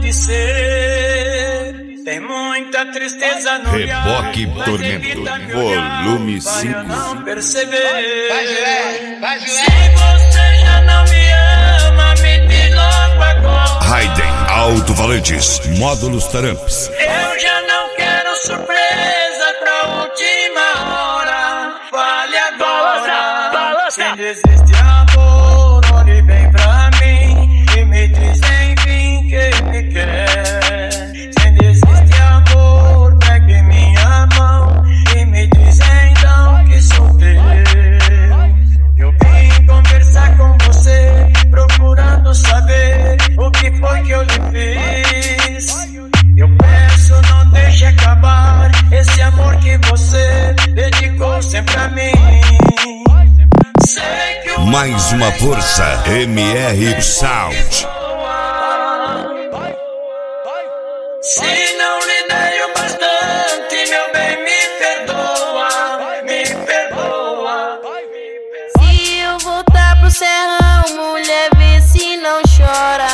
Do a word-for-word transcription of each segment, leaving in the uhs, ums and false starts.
que ser. Tem muita tristeza no Reboque Tormento, volume cinco. Não perceber. Vai, Gilé, vai, Gilé. Se você já não me ama, me diz logo agora. Raiden Alto-Falantes, módulos Taramps. Eu já não quero surpresa pra última hora. Fale agora. Balança, Se balança. desiste amor, olhe bem pra mim e me diz enfim que me quer. Se desiste amor, pegue minha mão e me diz então que sou teu. Eu vim conversar com você, procurando saber o que foi que eu lhe fiz. Eu peço, não deixe acabar esse amor que você dedicou sempre a mim. Sei que o Mais uma força, M R Sound. Se não lhe dei o bastante, meu bem, me perdoa, me perdoa. Se eu voltar pro serrão, mulher, vê se não chora.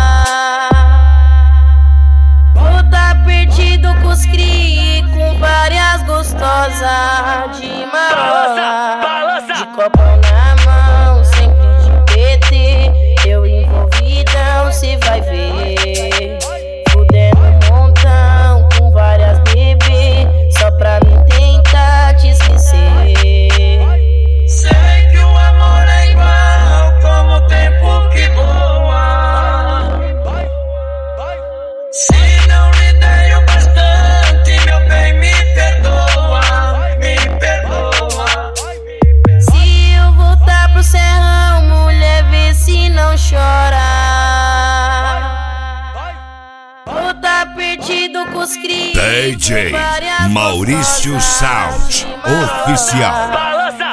Vou tá perdido com os cri, com várias gostosas de marola, balança. de copão na mão, sempre de P T. Eu envolvidão, cê vai ver. Fudendo um montão, com várias bebê, só pra me tentar te esquecer. Sei que o amor é igual como o tempo que voa. Se não lhe dei o bastante, meu bem, me perdoa, me perdoa. Se eu voltar pro serrão, mulher, vê se não chora. Vou tá perdido com os cri, D J com várias Maurício gostosas Sound de marola, Oficial. Balança,